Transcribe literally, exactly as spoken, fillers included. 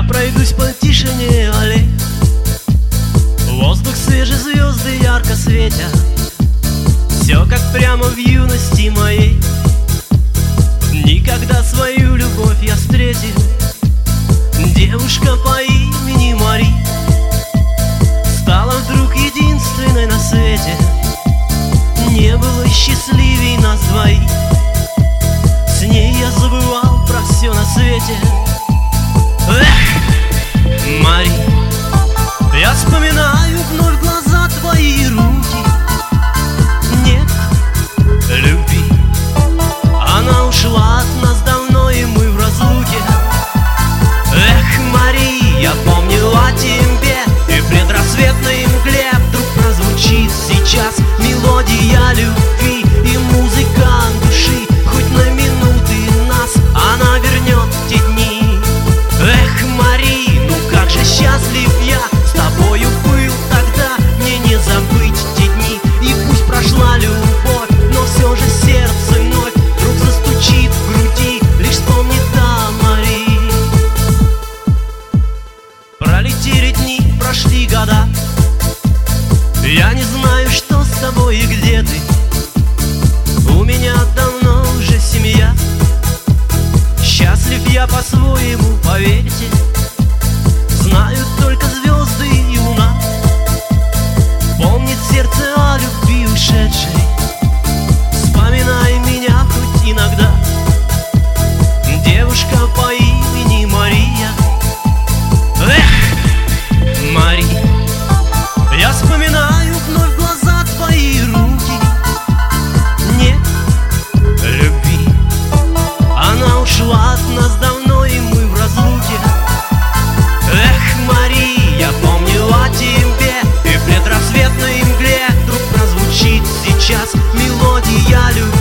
пройдусь по тишине аллей. Воздух свежий, звезды ярко светят. Все как прямо в юности моей. Никогда свою любовь я встретил. Девушка по имени Мари стала вдруг единственной на свете. Не было счастливей нас двоих. С ней я забывал про все на свете. Эх, Мари, я вспоминаю вновь глаза твои и руки. Нет любви, она ушла от нас давно, и мы в разлуке. Эх, Мари, я помню о тебе, и в предрассветной мгле вдруг прозвучит сейчас мелодия любви и музыка души. Хоть на минуты нас она вернет те дни. Эх, Мари, ну как же счастлив я с тобою был тогда. Мне не забыть те дни, и пусть прошла любовь, но все же сердце вновь вдруг застучит в груди. Лишь вспомни та Мари. Пролетели дни, прошли года. Я не знаю, что с тобой и где ты. У меня давно уже семья. Счастлив я по-своему, поверьте. Знают только звезды и луна. Помнит сердце о любви ушедшей. Вспоминай меня хоть иногда. Девушка по имени Мария. Эх, Мари, я вспоминаю вновь глаза твои и руки. Нет любви, она ушла от нас давно, и мы в разлуке. Эх, Мари, я помню о тебе, и в предрассветной мгле вдруг прозвучит сейчас мелодия любви.